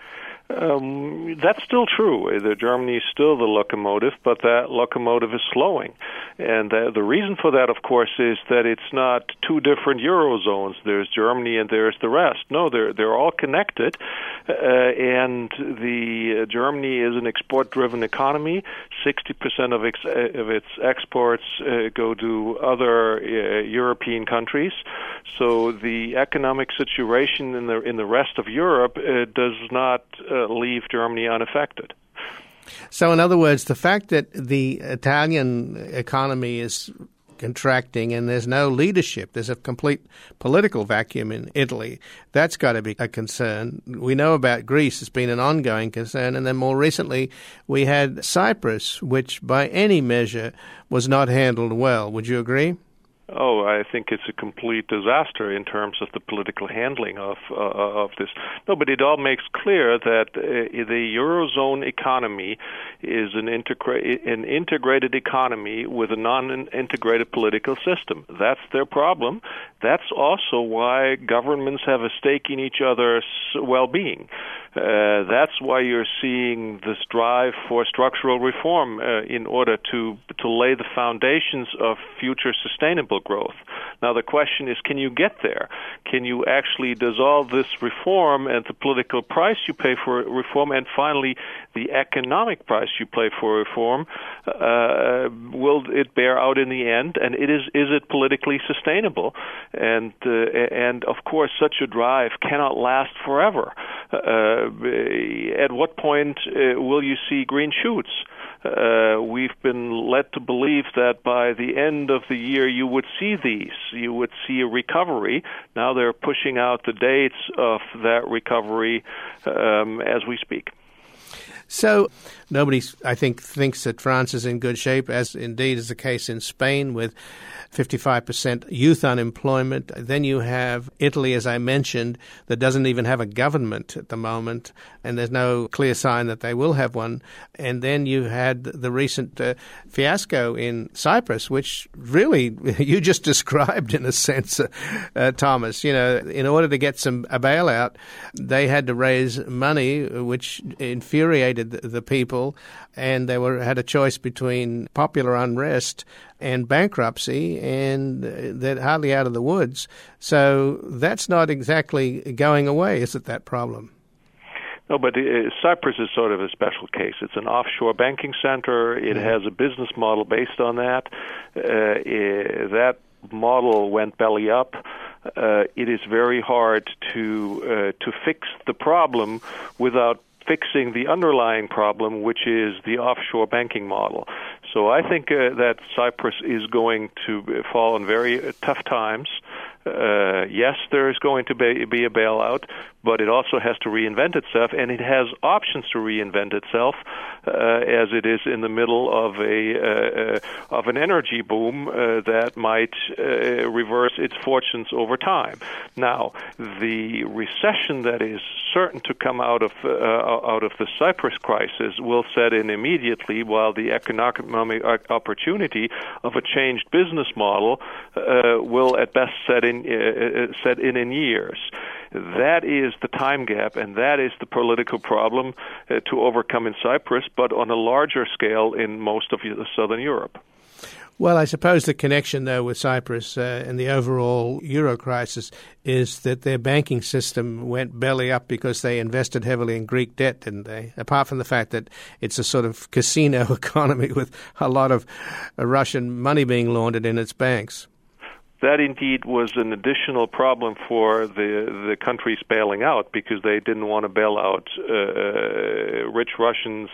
Um, that's still true. The Germany is still the locomotive, but that locomotive is slowing. And the, the reason for that, of course, is that it's not two different Eurozones. There's Germany and there's the rest. No, they're they're all connected. Uh, and the uh, Germany is an export-driven economy. sixty percent of, ex, uh, of its exports uh, go to other uh, European countries. So the economic situation in the in the rest of Europe uh, does not uh, leave Germany unaffected. So, in other words, the fact that the Italian economy is contracting and there's no leadership, there's a complete political vacuum in Italy, that's got to be a concern. We know about Greece, it's been an ongoing concern, and then more recently we had Cyprus, which by any measure was not handled well. Would you agree? Oh, I think it's a complete disaster in terms of the political handling of uh, of this. No, but it all makes clear that uh, the Eurozone economy is an, integra- an integrated economy with a non-integrated political system. That's their problem. That's also why governments have a stake in each other's well-being. Uh, that's why you're seeing this drive for structural reform uh, in order to to lay the foundations of future sustainable growth. Now, the question is, can you get there? Can you actually dissolve this reform and the political price you pay for reform, and finally the economic price you pay for reform? Uh, will it bear out in the end? And it is is it politically sustainable? And uh, and of course, such a drive cannot last forever. Uh, at what point uh, will you see green shoots? Uh, we've been led to believe that by the end of the year you would see these. You would see a recovery. Now they're pushing out the dates of that recovery um, as we speak. So nobody, I think, thinks that France is in good shape, as indeed is the case in Spain with fifty-five percent youth unemployment. Then you have Italy, as I mentioned, that doesn't even have a government at the moment, and there's no clear sign that they will have one. And then you had the recent uh, fiasco in Cyprus, which really you just described in a sense, uh, uh, Thomas. You know, in order to get some a bailout, they had to raise money, which infuriated the, the people, and they were had a choice between popular unrest and bankruptcy, and they're hardly out of the woods. So that's not exactly going away, is it, that problem? No, but uh, Cyprus is sort of a special case. It's an offshore banking center. It mm-hmm. has a business model based on that. Uh, uh, that model went belly up. Uh, it is very hard to uh, to fix the problem without fixing the underlying problem, which is the offshore banking model. So I think uh, that Cyprus is going to fall in very uh, tough times. Uh, yes, there is going to be, be a bailout, but it also has to reinvent itself, and it has options to reinvent itself uh, as it is in the middle of a uh, uh, of an energy boom uh, that might uh, reverse its fortunes over time. Now, the recession that is certain to come out of uh, out of the Cyprus crisis will set in immediately, while the economic opportunity of a changed business model uh, will at best set in uh, set in in years. That is the time gap, and that is the political problem uh, to overcome in Cyprus, but on a larger scale in most of southern Europe. Well, I suppose the connection, though, with Cyprus uh, and the overall euro crisis is that their banking system went belly up because they invested heavily in Greek debt, didn't they? Apart from the fact that it's a sort of casino economy with a lot of uh, Russian money being laundered in its banks. That indeed was an additional problem for the the countries bailing out, because they didn't want to bail out uh, rich Russians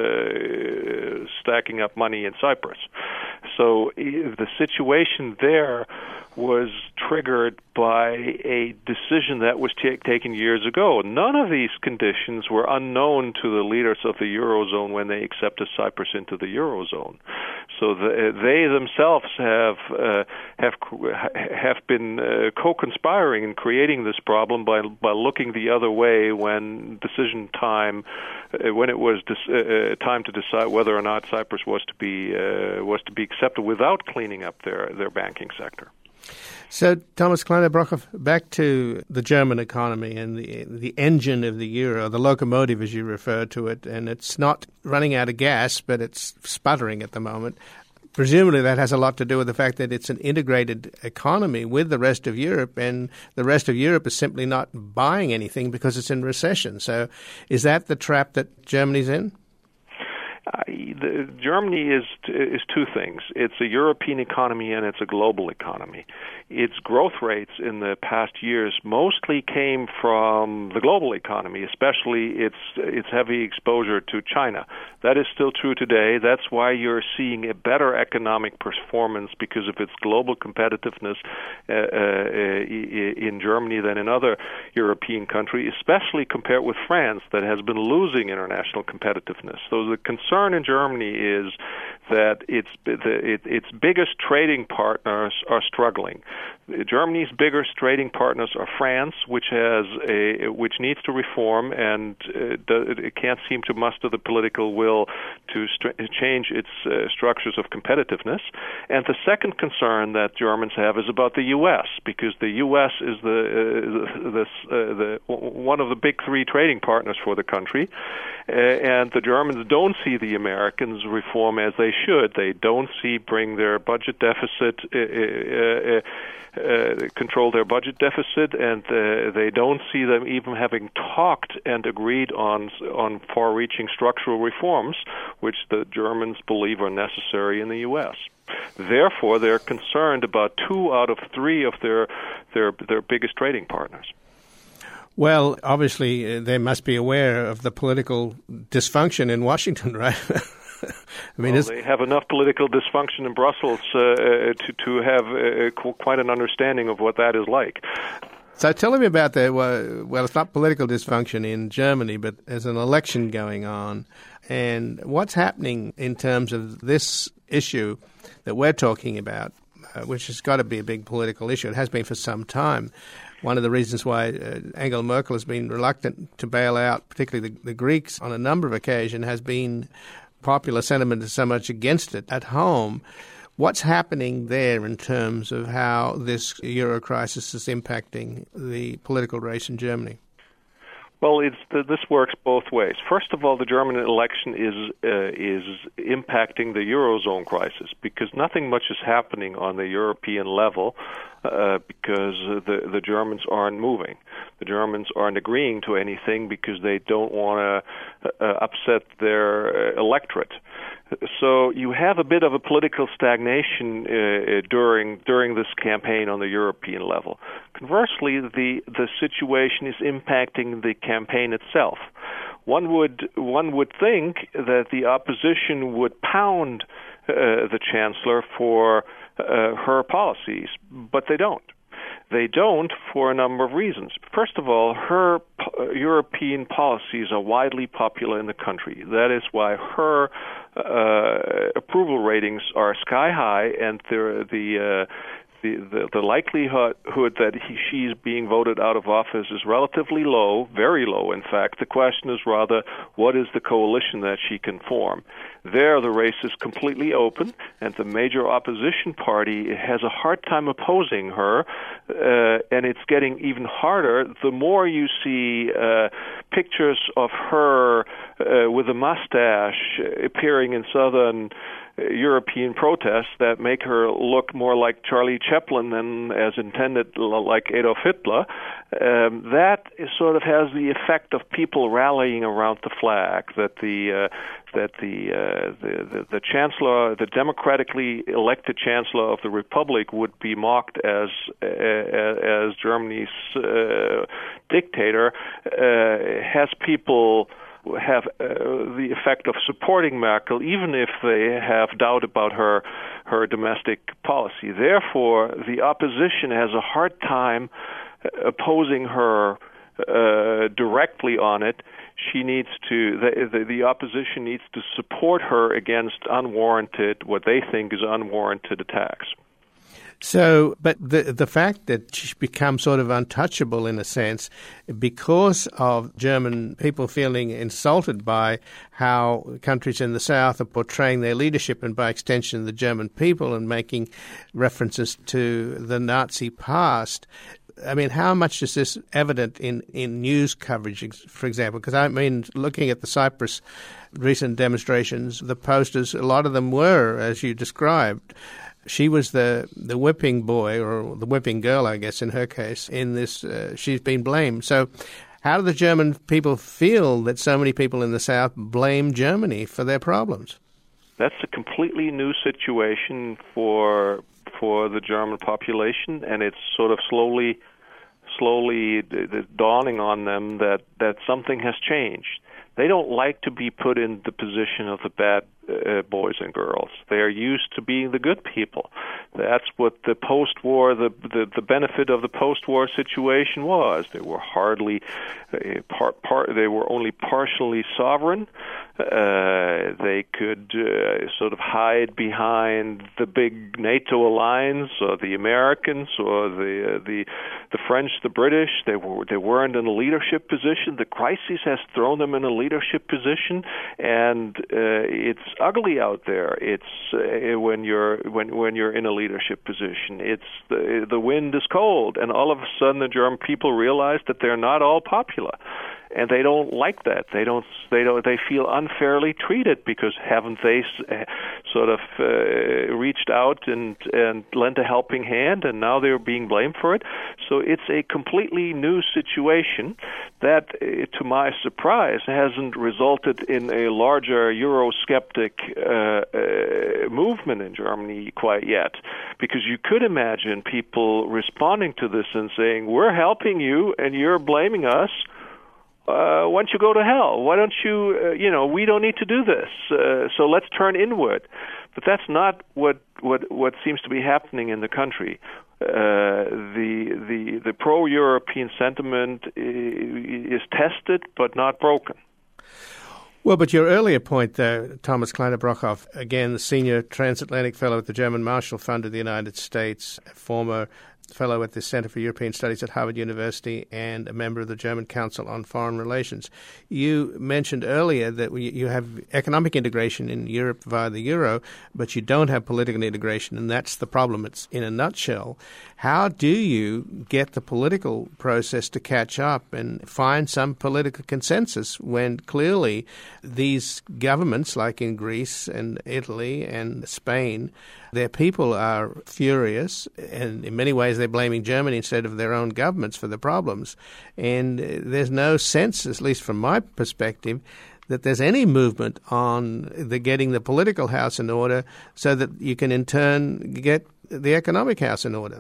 uh, stacking up money in Cyprus. So the situation there was triggered by a decision that was t- taken years ago. None of these conditions were unknown to the leaders of the Eurozone when they accepted Cyprus into the Eurozone. So the, they themselves have uh, have have been uh, co-conspiring in creating this problem by by looking the other way when decision time, uh, when it was dis- uh, time to decide whether or not Cyprus was to be uh, was to be accepted without cleaning up their their banking sector. So, Thomas Kleiner-Brockhoff, back to the German economy and the the engine of the euro, the locomotive as you refer to it, and it's not running out of gas, but it's sputtering at the moment. Presumably that has a lot to do with the fact that it's an integrated economy with the rest of Europe, and the rest of Europe is simply not buying anything because it's in recession. So is that the trap that Germany's in? Uh, the, Germany is is two things. It's a European economy and it's a global economy. Its growth rates in the past years mostly came from the global economy, especially its its heavy exposure to China. That is still true today. That's why you're seeing a better economic performance because of its global competitiveness uh, uh, in Germany than in other European countries, especially compared with France, that has been losing international competitiveness. So the concern in Germany is that its the, it, its biggest trading partners are struggling. Germany's biggest trading partners are France, which has a which needs to reform and uh, it can't seem to muster the political will to st- change its uh, structures of competitiveness. And the second concern that Germans have is about the U S, because the U S is the uh, the, uh, the one of the big three trading partners for the country, uh, and the Germans don't see the Americans reform as they should. They don't see bring their budget deficit. Uh, uh, uh, Uh, control their budget deficit, and uh, they don't see them even having talked and agreed on on far-reaching structural reforms, which the Germans believe are necessary in the U S. Therefore, they're concerned about two out of three of their their their biggest trading partners. Well, obviously, uh, they must be aware of the political dysfunction in Washington, right? I mean, well, they have enough political dysfunction in Brussels uh, to to have uh, quite an understanding of what that is like. So tell me about the, well, it's not political dysfunction in Germany, but there's an election going on. And what's happening in terms of this issue that we're talking about, uh, which has got to be a big political issue. It has been for some time. One of the reasons why uh, Angela Merkel has been reluctant to bail out, particularly the, the Greeks, on a number of occasions, has been popular sentiment is so much against it at home. What's happening there in terms of how this euro crisis is impacting the political race in Germany? Well, it's, this works both ways. First of all, the German election is uh, is impacting the Eurozone crisis because nothing much is happening on the European level uh, because the, the Germans aren't moving. The Germans aren't agreeing to anything because they don't want to uh, upset their electorate. So you have a bit of a political stagnation uh, during during this campaign on the European level. Conversely, the the situation is impacting the campaign itself. One would one would think that the opposition would pound uh, the chancellor for uh, her policies, but they don't. They don't for a number of reasons. First of all, her po- European policies are widely popular in the country. That is why her uh, approval ratings are sky high, and the the uh, the, the, the likelihood that he, she's being voted out of office is relatively low, very low, in fact. The question is rather, what is the coalition that she can form? There, the race is completely open, and the major opposition party has a hard time opposing her, uh, and it's getting even harder the more you see uh, pictures of her uh, with a mustache appearing in southern European protests that make her look more like Charlie Chaplin than as intended like Adolf Hitler. Um, that is sort of has the effect of people rallying around the flag, that the uh, that the, uh, the, the the chancellor, the democratically elected chancellor of the republic, would be mocked as uh, as Germany's uh, dictator, uh, has people have uh, the effect of supporting Merkel, even if they have doubt about her her domestic policy. Therefore, the opposition has a hard time opposing her uh, directly on it. She needs to, the, the, the opposition needs to support her against unwarranted, what they think is unwarranted attacks. So, but the the fact that she's become sort of untouchable in a sense because of German people feeling insulted by how countries in the South are portraying their leadership and by extension the German people and making references to the Nazi past. I mean, how much is this evident in, in news coverage, for example? Because, I mean, looking at the Cyprus recent demonstrations, the posters, a lot of them were, as you described. She was the, the whipping boy, or the whipping girl, I guess, in her case, in this. Uh, she's been blamed. So how do the German people feel that so many people in the South blame Germany for their problems? That's a completely new situation for for the German population, and it's sort of slowly, slowly dawning on them that, that something has changed. They don't like to be put in the position of the bad uh, boys and girls. They are used to being the good people. That's what the post-war, the the, the benefit of the post-war situation was. They were hardly, uh, part, part, they were only partially sovereign. Uh, they could uh, sort of hide behind the big NATO alliance, or the Americans, or the uh, the the French, the British. They were they weren't in a leadership position. The crisis has thrown them in a leadership position, and uh, it's ugly out there. It's uh, when you're when when you're in a leadership position. It's the the wind is cold, and all of a sudden the German people realize that they're not all popular. And they don't like that. They don't. They don't. They feel unfairly treated because haven't they uh, sort of uh, reached out and and lent a helping hand, and now they're being blamed for it. So it's a completely new situation that, uh, to my surprise, hasn't resulted in a larger Eurosceptic uh, uh, movement in Germany quite yet. Because you could imagine people responding to this and saying, "We're helping you, and you're blaming us. Uh, why don't you go to hell? Why don't you, uh, you know, we don't need to do this. Uh, so let's turn inward." But that's not what, what, what seems to be happening in the country. Uh, the, the, the pro-European sentiment is tested but not broken. Well, but your earlier point, though, Thomas Kleiner-Brockhoff, again, the senior transatlantic fellow at the German Marshall Fund of the United States, a former fellow at the Center for European Studies at Harvard University, and a member of the German Council on Foreign Relations. You mentioned earlier that you have economic integration in Europe via the euro, but you don't have political integration, and that's the problem. It's in a nutshell. How do you get the political process to catch up and find some political consensus when clearly these governments, like in Greece and Italy and Spain, their people are furious, and in many ways they're blaming Germany instead of their own governments for the problems. And there's no sense, at least from my perspective, that there's any movement on the getting the political house in order so that you can in turn get the economic house in order.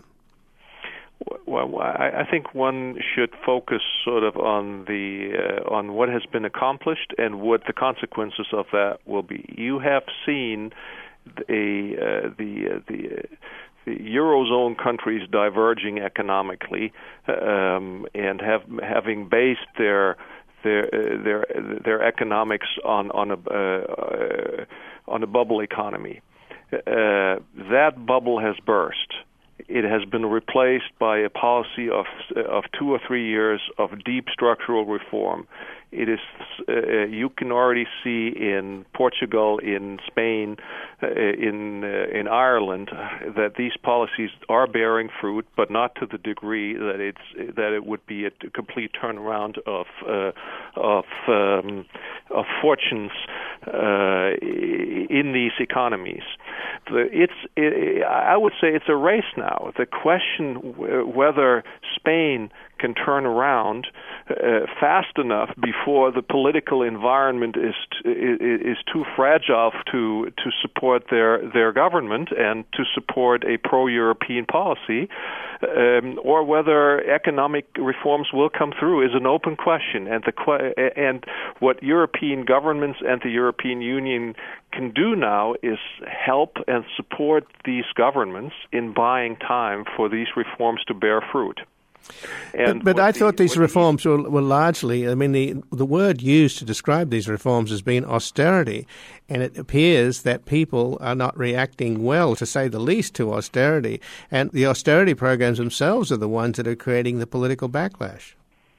Well, I think one should focus sort of on the uh, on what has been accomplished and what the consequences of that will be. You have seen a uh, the uh, the. Uh, The Eurozone countries diverging economically, um, and have having based their their uh, their their economics on on a uh, on a bubble economy. Uh, that bubble has burst. it has been replaced by a policy of of two or three years of deep structural reform. It is uh, you can already see in Portugal, in Spain, uh, in uh, in Ireland that these policies are bearing fruit, but not to the degree that it's that it would be a complete turnaround of uh, of um, of fortunes uh, in these economies. The, it's it, I would say it's a race now. The question w- whether Spain can turn around uh, fast enough before the political environment is t- is too fragile to to support their their government and to support a pro-European policy, um, or whether economic reforms will come through is an open question. And the que- and what European governments and the European Union can do now is help and support these governments in buying time for these reforms to bear fruit. And but, but I the, thought these reforms the, were, were largely, I mean, the the word used to describe these reforms has been austerity, and it appears that people are not reacting well, to say the least, to austerity. And the austerity programs themselves are the ones that are creating the political backlash.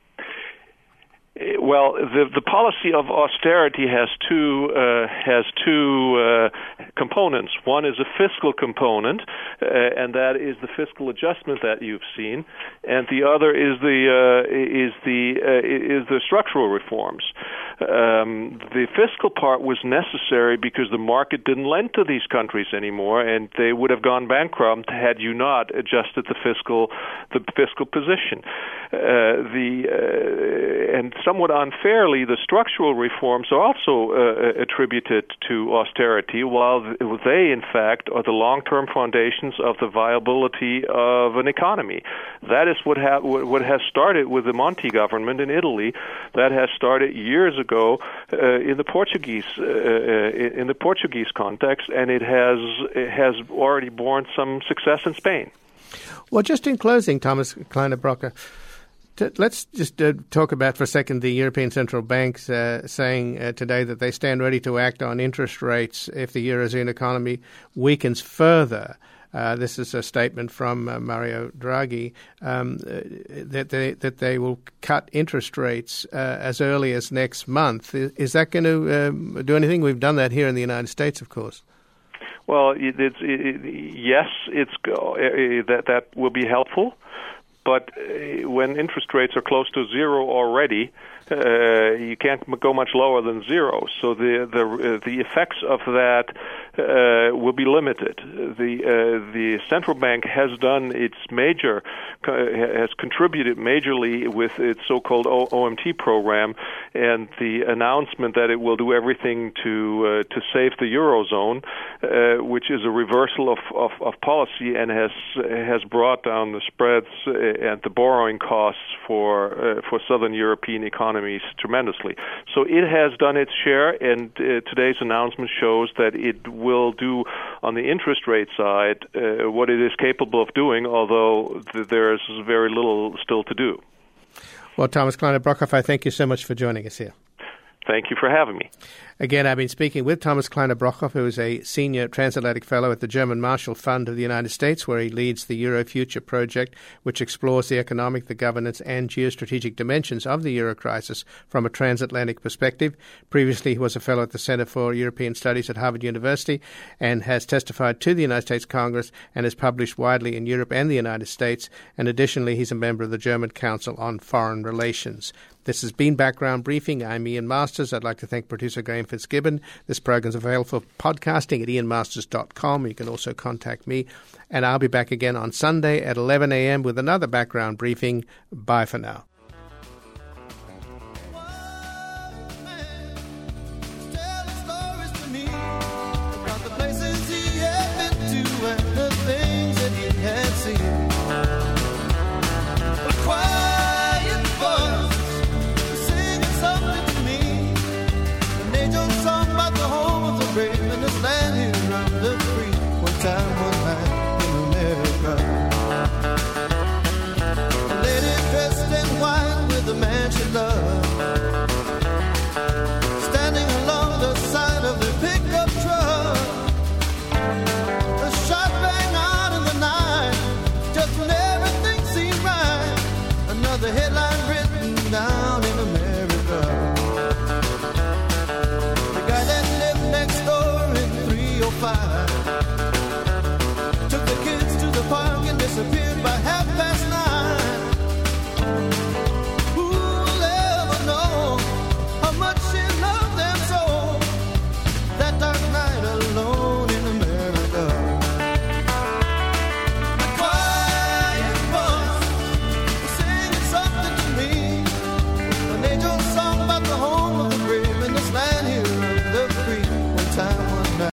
Well, the the policy of austerity has two uh, has two uh, components. One is a fiscal component, uh, and that is the fiscal adjustment that you've seen, and the other is the uh, is the uh, is the structural reforms. Um, the fiscal part was necessary because the market didn't lend to these countries anymore, and they would have gone bankrupt had you not adjusted the fiscal the fiscal position. Uh, the uh, and somewhat unfairly, the structural reforms are also uh, attributed to austerity, while they, in fact, are the long-term foundations of the viability of an economy. That is what, ha- what has started with the Monti government in Italy. That has started years ago uh, in the Portuguese uh, in the Portuguese context, and it has it has already borne some success in Spain. Well, just in closing, Thomas Kleine-Brock, let's just uh, talk about for a second the European Central Bank's uh, saying uh, today that they stand ready to act on interest rates if the Eurozone economy weakens further. Uh, this is a statement from uh, Mario Draghi um, uh, that they that they will cut interest rates uh, as early as next month. Is, is that going to um, do anything? We've done that here in the United States, of course. Well, it, it's it, yes, it's uh, that that will be helpful. But uh, when interest rates are close to zero already, uh, you can't go much lower than zero. So the the uh, the effects of that uh, will be limited. The uh, the central bank has done its major uh, has contributed majorly with its so-called O M T program, and the announcement that it will do everything to uh, to save the eurozone, uh, which is a reversal of, of, of policy and has has brought down the spreads and the borrowing costs for uh, for southern European economies tremendously. So it has done its share, and uh, today's announcement shows that it will do on the interest rate side uh, what it is capable of doing, although th- there's very little still to do. Well, Thomas Kleine-Brockhoff, I thank you so much for joining us here. Thank you for having me. Again, I've been speaking with Thomas Kleine-Brockhoff, who is a senior transatlantic fellow at the German Marshall Fund of the United States, where he leads the Euro Future project, which explores the economic, the governance, and geostrategic dimensions of the euro crisis from a transatlantic perspective. Previously, he was a fellow at the Center for European Studies at Harvard University and has testified to the United States Congress and has published widely in Europe and the United States. And additionally, he's a member of the German Council on Foreign Relations. This has been Background Briefing. I'm Ian Masters. I'd like to thank producer Graham Fitzgibbon. This program is available for podcasting at ian masters dot com. You can also contact me. And I'll be back again on Sunday at eleven a.m. with another Background Briefing. Bye for now.